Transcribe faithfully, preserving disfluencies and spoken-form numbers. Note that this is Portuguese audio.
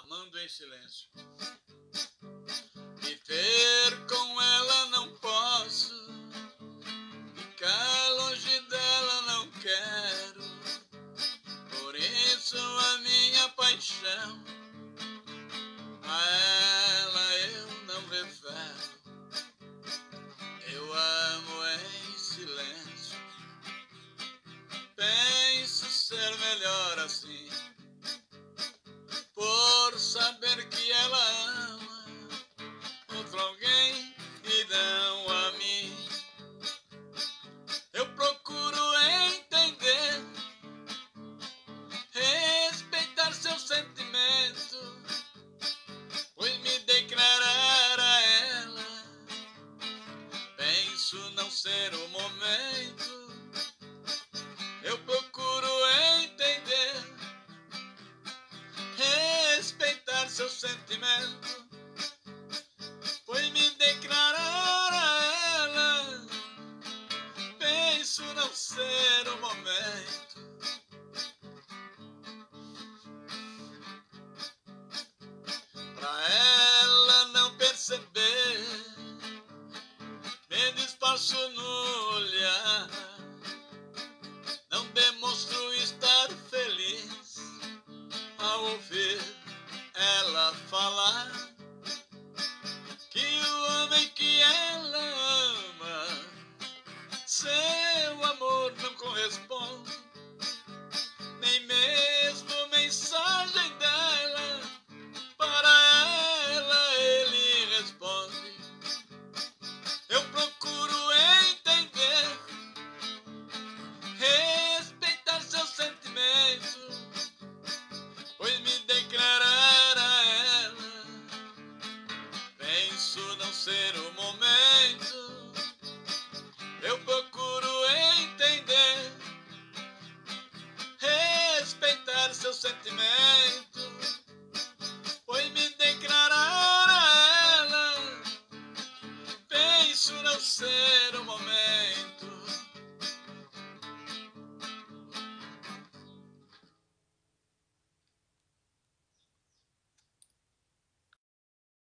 amando em silêncio. Viver com ela não posso, ficar longe dela não quero. Por isso a minha paixão, a ela eu não revelo. Eu amo em silêncio, penso ser melhor assim, por saber que ela ama outro alguém e não a mim. Eu procuro entender, respeitar seu sentimento, pois me declarar a ela, penso não ser o momento. Eu procuro entender, respeitar seu sentimento, pois me declarar a ela, penso não ser o momento. Pra